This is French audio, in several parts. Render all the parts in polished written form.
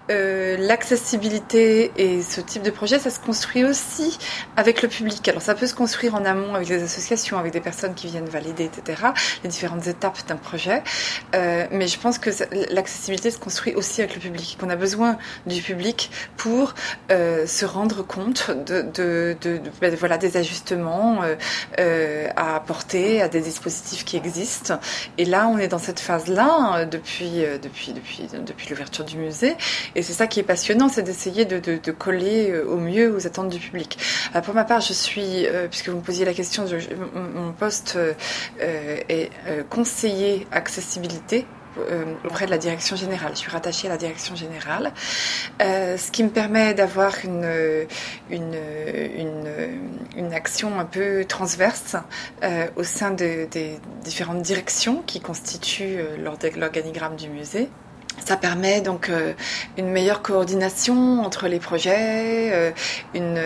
l'accessibilité et ce type de projet, ça se construit aussi avec le public. Alors ça peut se construire en amont avec des associations, avec des personnes qui viennent valider, etc., les différentes étapes d'un projet. Mais je pense que l'accessibilité se construit aussi avec le public, qu'on a besoin du public pour se rendre compte voilà, des ajustements à apporter à des dispositifs qui existent. Et là, on est dans cette phase-là depuis l'ouverture du musée. Et c'est ça qui est passionnant, c'est d'essayer de coller au mieux aux attentes du public. Pour ma part, je suis, puisque vous me posiez la question, mon poste est conseiller accessibilité auprès de la direction générale. Je suis rattachée à la direction générale, ce qui me permet d'avoir une action un peu transverse au sein des différentes directions qui constituent l'organigramme du musée. Ça permet donc une meilleure coordination entre les projets, une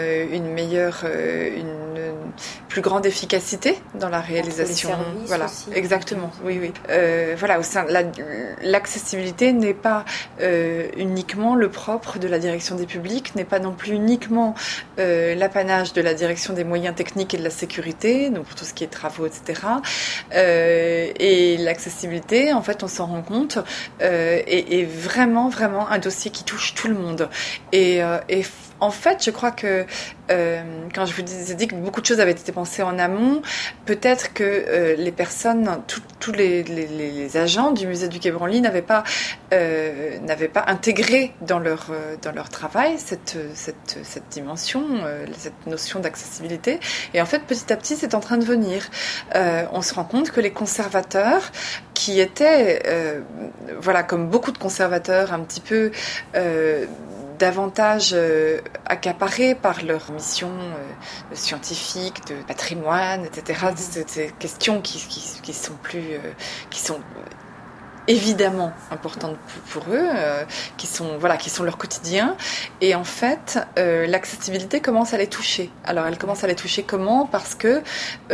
plus grande efficacité dans la réalisation. Entre les services voilà, aussi. Exactement. Oui. Voilà, au sein l'accessibilité n'est pas uniquement le propre de la direction des publics, n'est pas non plus uniquement l'apanage de la direction des moyens techniques et de la sécurité, donc pour tout ce qui est travaux, etc. Et l'accessibilité, en fait, on s'en rend compte. Et vraiment un dossier qui touche tout le monde. Et en fait, je crois que quand je vous ai dit que beaucoup de choses avaient été pensées en amont, peut-être que les personnes, tous les agents du musée du Quai Branly n'avaient pas intégré dans leur travail cette dimension, cette notion d'accessibilité. Et en fait, petit à petit, c'est en train de venir. On se rend compte que les conservateurs, qui étaient, comme beaucoup de conservateurs, un petit peu davantage accaparés par leur mission scientifique, de patrimoine, etc. Ces questions qui sont évidemment importantes pour eux, qui sont leur quotidien. Et en fait, l'accessibilité commence à les toucher. Alors, elle commence à les toucher comment ? Parce qu'on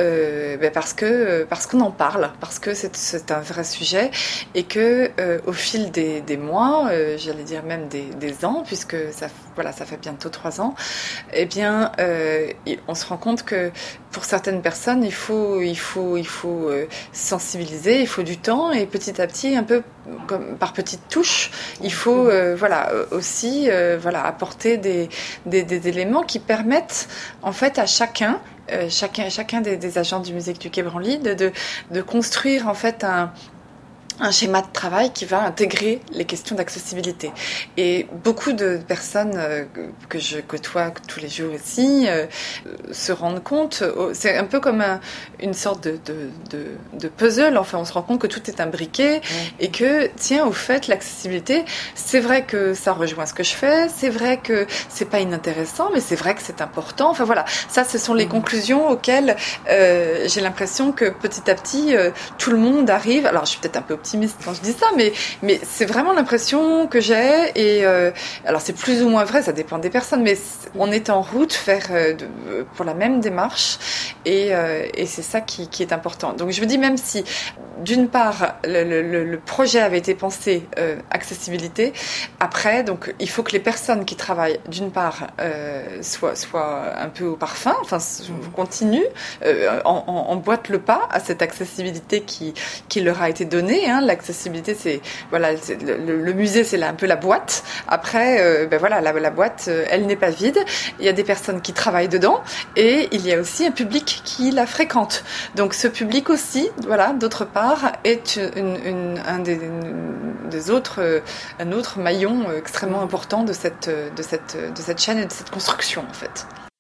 en parle, parce que c'est un vrai sujet, et que au fil des mois, j'allais dire même des ans, puisque ça fait bientôt 3 ans, eh bien, on se rend compte que pour certaines personnes, il faut sensibiliser, il faut du temps, et petit à petit, un peu comme par petites touches, il faut aussi apporter des éléments qui permettent en fait à chacun des agents du musée du Quai Branly de construire en fait un schéma de travail qui va intégrer les questions d'accessibilité. Et beaucoup de personnes que je côtoie tous les jours ici se rendent compte, c'est un peu comme une sorte de puzzle, enfin on se rend compte que tout est imbriqué et que, tiens, au fait, l'accessibilité, c'est vrai que ça rejoint ce que je fais, c'est vrai que c'est pas inintéressant, mais c'est vrai que c'est important. Enfin voilà, ça ce sont les conclusions auxquelles j'ai l'impression que petit à petit, tout le monde arrive. Alors je suis peut-être un peu optimiste quand je dis ça, mais c'est vraiment l'impression que j'ai. Et alors c'est plus ou moins vrai, ça dépend des personnes, mais on est en route pour la même démarche, et c'est ça qui est important. Donc je me dis, même si d'une part le projet avait été pensé accessibilité, après donc il faut que les personnes qui travaillent d'une part soient un peu au parfum, enfin continuent, emboîtent le pas à cette accessibilité qui leur a été donnée. L'accessibilité, c'est le musée, c'est un peu la boîte. Après, la boîte, elle n'est pas vide. Il y a des personnes qui travaillent dedans, et il y a aussi un public qui la fréquente. Donc ce public aussi, d'autre part, est un autre maillon extrêmement important de cette chaîne et de cette construction en fait.